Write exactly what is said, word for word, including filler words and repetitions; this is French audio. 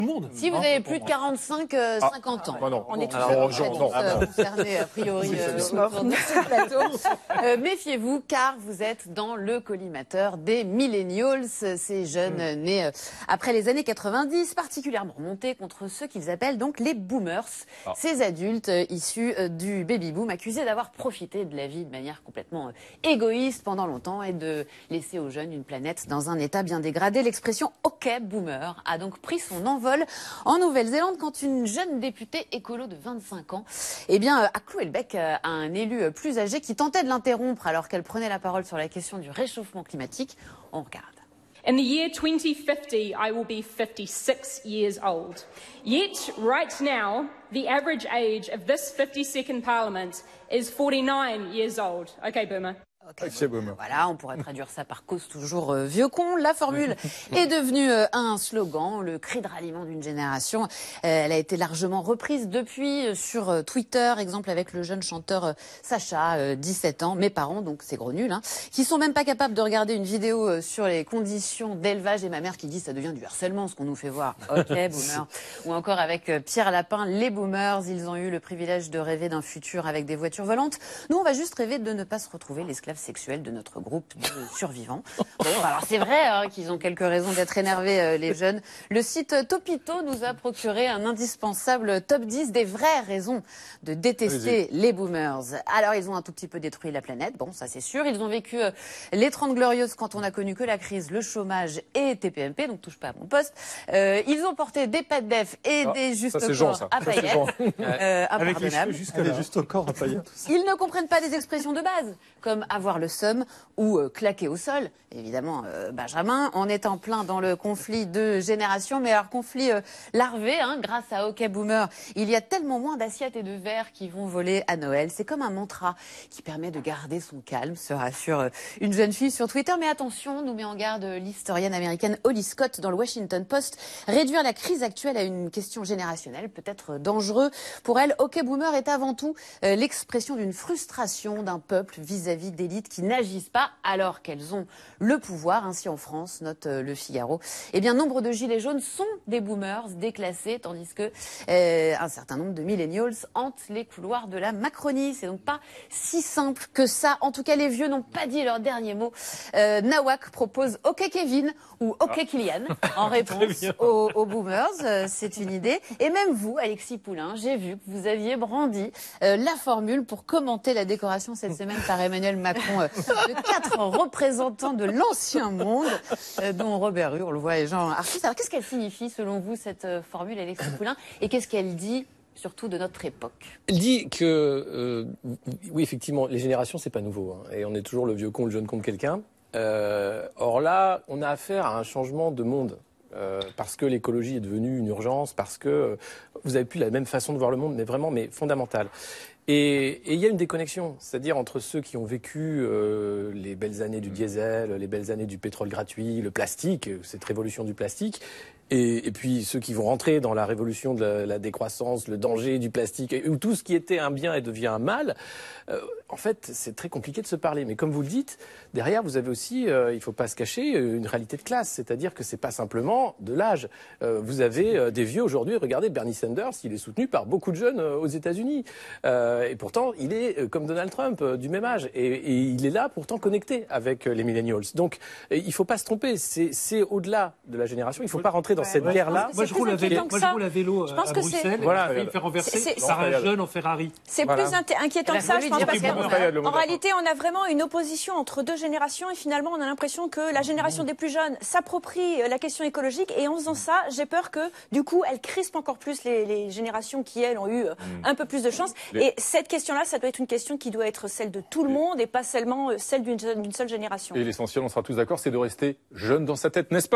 Monde. Si vous avez plus de quarante-cinq à cinquante ans, ah, non, on est tous non, non, non, euh, concernés a priori euh, autour de ce plateau. Euh, méfiez-vous car vous êtes dans le collimateur des millennials, ces jeunes mm. nés euh, après les années quatre-vingt-dix, particulièrement remontés contre ceux qu'ils appellent donc les boomers, ah. ces adultes euh, issus euh, du baby-boom accusés d'avoir profité de la vie de manière complètement euh, égoïste pendant longtemps et de laisser aux jeunes une planète dans un état bien dégradé. L'expression « OK boomer » a donc pris son envol en Nouvelle-Zélande quand une jeune députée écolo de vingt-cinq ans eh bien, a cloué le bec à un élu plus âgé qui tentait de l'interrompre alors qu'elle prenait la parole sur la question du réchauffement climatique. On regarde. In the year twenty fifty, I will be fifty-six years old. Yet, right now, the average age of this fifty-second parliament is forty-nine years old. Okay, boomer. Okay, bon, voilà, on pourrait traduire ça par cause toujours euh, vieux con. La formule est devenue euh, un slogan, le cri de ralliement d'une génération. Euh, elle a été largement reprise depuis euh, sur euh, Twitter, exemple avec le jeune chanteur euh, Sacha, euh, dix-sept ans, mes parents, donc c'est gros nul, hein, qui sont même pas capables de regarder une vidéo euh, sur les conditions d'élevage et ma mère qui dit ça devient du harcèlement ce qu'on nous fait voir. Ok, boomer. Ou encore avec euh, Pierre Lapin, les boomers, ils ont eu le privilège de rêver d'un futur avec des voitures volantes. Nous, on va juste rêver de ne pas se retrouver l'esclave sexuelle de notre groupe de survivants. Bon, alors c'est vrai hein, qu'ils ont quelques raisons d'être énervés, euh, les jeunes. Le site Topito nous a procuré un indispensable top dix des vraies raisons de détester les boomers. Alors, ils ont un tout petit peu détruit la planète, bon, ça c'est sûr. Ils ont vécu euh, les trente glorieuses quand on a connu que la crise, le chômage et T P M P, donc touche pas à mon poste. Euh, ils ont porté des pattes d'Ef et ah, des justes corps Jean, à paillettes. Euh, impardonnable. Juste au corps à paillettes. Ils ne comprennent pas des expressions de base, comme avoir le seum ou euh, claquer au sol. Évidemment, euh, Benjamin, on est en plein dans le conflit de génération, mais alors conflit euh, larvé, hein, grâce à OK Boomer, il y a tellement moins d'assiettes et de verres qui vont voler à Noël. C'est comme un mantra qui permet de garder son calme, se rassure euh, une jeune fille sur Twitter. Mais attention, nous met en garde l'historienne américaine Holly Scott dans le Washington Post. Réduire la crise actuelle à une question générationnelle peut être dangereux. Pour elle, OK Boomer est avant tout euh, l'expression d'une frustration d'un peuple vis-à-vis d'élites qui n'agissent pas alors qu'elles ont le pouvoir. Ainsi en France, note euh, Le Figaro, eh bien nombre de gilets jaunes sont des boomers déclassés, tandis que euh, un certain nombre de millennials hantent les couloirs de la Macronie. C'est donc pas si simple que ça. En tout cas, les vieux n'ont pas dit leur dernier mot. Euh, Nawak propose OK Kevin ou OK ah. Kylian en réponse aux, aux boomers. Euh, c'est une idée. Et même vous, Alexis Poulain, j'ai vu que vous aviez brandi euh, la formule pour commenter la décoration cette semaine par Emmanuel Macron euh, de quatre représentants de l'ancien monde, euh, dont Robert Hue, on le voit, et Jean Artiste. Alors, qu'est-ce qu'elle signifie, selon vous, cette euh, formule, Alexis Poulain, et qu'est-ce qu'elle dit surtout de notre époque? Elle dit que, euh, oui, effectivement, les générations, c'est pas nouveau. Hein, et on est toujours le vieux con, le jeune con de quelqu'un. Euh, or là, on a affaire à un changement de monde. Euh, parce que l'écologie est devenue une urgence, parce que euh, vous n'avez plus la même façon de voir le monde, mais vraiment, mais fondamentale. Et il y a une déconnexion, c'est-à-dire entre ceux qui ont vécu euh, les belles années du diesel, les belles années du pétrole gratuit, le plastique, cette révolution du plastique, et, et puis ceux qui vont rentrer dans la révolution de la, la décroissance, le danger du plastique, où tout ce qui était un bien et devient un mal. Euh, en fait, c'est très compliqué de se parler. Mais comme vous le dites, derrière, vous avez aussi, euh, il ne faut pas se cacher, une réalité de classe. C'est-à-dire que ce n'est pas simplement de l'âge. Euh, vous avez euh, des vieux aujourd'hui. Regardez, Bernie Sanders, il est soutenu par beaucoup de jeunes euh, aux États-Unis. Euh, et pourtant, il est, euh, comme Donald Trump, euh, du même âge. Et, et il est là, pourtant, connecté avec euh, les millennials. Donc, euh, il ne faut pas se tromper. C'est au-delà de la génération. Il ne faut pas rentrer dans ouais, cette ouais, guerre-là. Moi, je roule à vélo, moi, je roule à, vélo euh, à Bruxelles. Voilà, il fait renverser Sarah Jeune en Ferrari. C'est voilà. plus inquiétant que ça, je pense, parce que en réalité, on a vraiment une opposition entre deux générations et finalement, on a l'impression que la génération des plus jeunes s'approprie la question écologique et en faisant ça, j'ai peur que, du coup, elle crispe encore plus les, les générations qui, elles, ont eu un peu plus de chance. Les... Et cette question-là, ça doit être une question qui doit être celle de tout le monde et pas seulement celle d'une seule génération. Et l'essentiel, on sera tous d'accord, c'est de rester jeune dans sa tête, n'est-ce pas, Coco ?